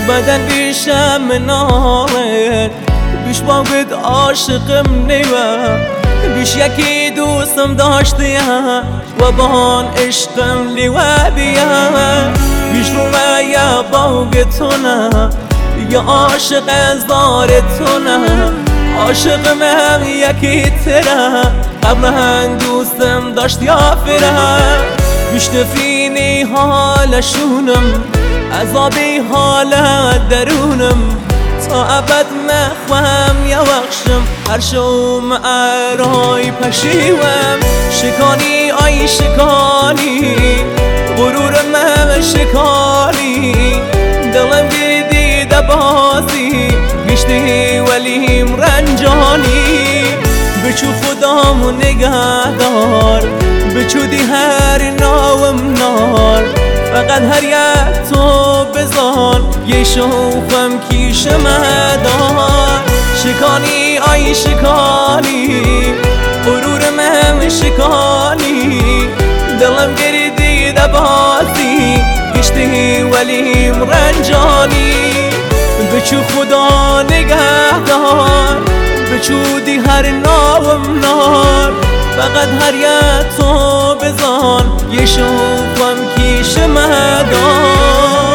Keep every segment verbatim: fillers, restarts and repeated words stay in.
بدن بیشم مناره بیش باید عاشقم نیوه بیش یکی دوستم داشته و با آن عشقم لیوه بیه بیش رومه یا باگتونه یا عاشق ازدارتونه عاشقم هم یکی تره قبل هنگ دوستم داشت یا فره بیش نفینی حالشونم عذابی حال درونم تا ابد مخوام یا وخشم هر شوم ارای پشیوم شکانی آی شکانی غرورم هم شکانی دلم دیدی دبازی گشتی ولیم رنجانی بچو خدامو نگه دار بچو دی هر ناوم نار فقط هر یک تو بزان یه شوفم کیش مدار شکانی آی شکانی غرورم هم شکانی دلم گردی دبازی گشتی ولیم رنجانی بچو خدا نگه دار بچو دی هر ناوم نار فقط هر یک تو بزان یه شوفم کیش مدار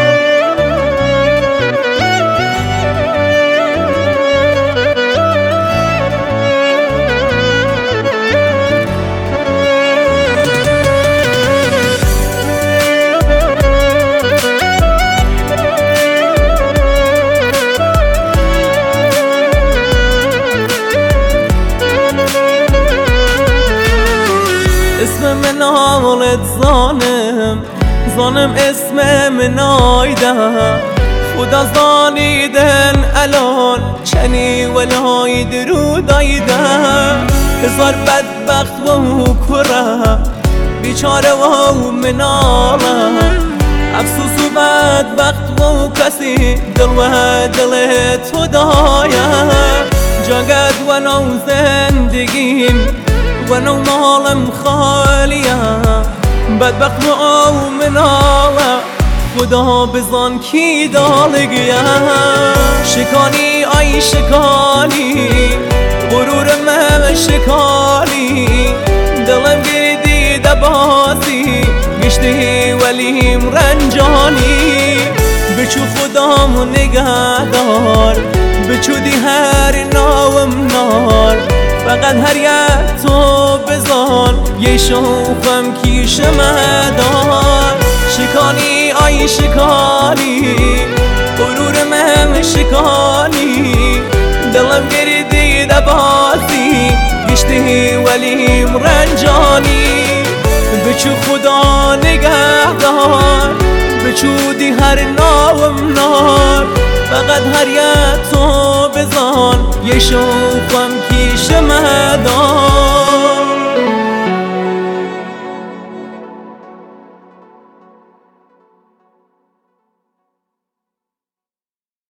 اسم من آلت زانم زانم اسم من آیده خدا زانیدن الان چنی ولای درود آیده هزار بدبخت و کره بیچاره و مناله افسوس و بدبخت و کسی دل و دل تو دایه جاگد و نو زندگیم و نو مالم خالیه بدبخت و مناله خدا بزان کی دالگیه شکانی آی شکانی غرورم هم شکانی دلم گردی دبازی گشتی ولیم رنجانی بچو خدامو نگه دار بچو دی هر ناوم نار فقط هر یک تو بزان یه شوفم کیش مدار شکانی آی شکانی غرورم هم شکانی دلم گردی دبازی گشتی ولیم رنجانی بچو خدا نگه دار بچو دی هر ناوم نار فقط هر یک تو بزان یه شوفم کیش مدار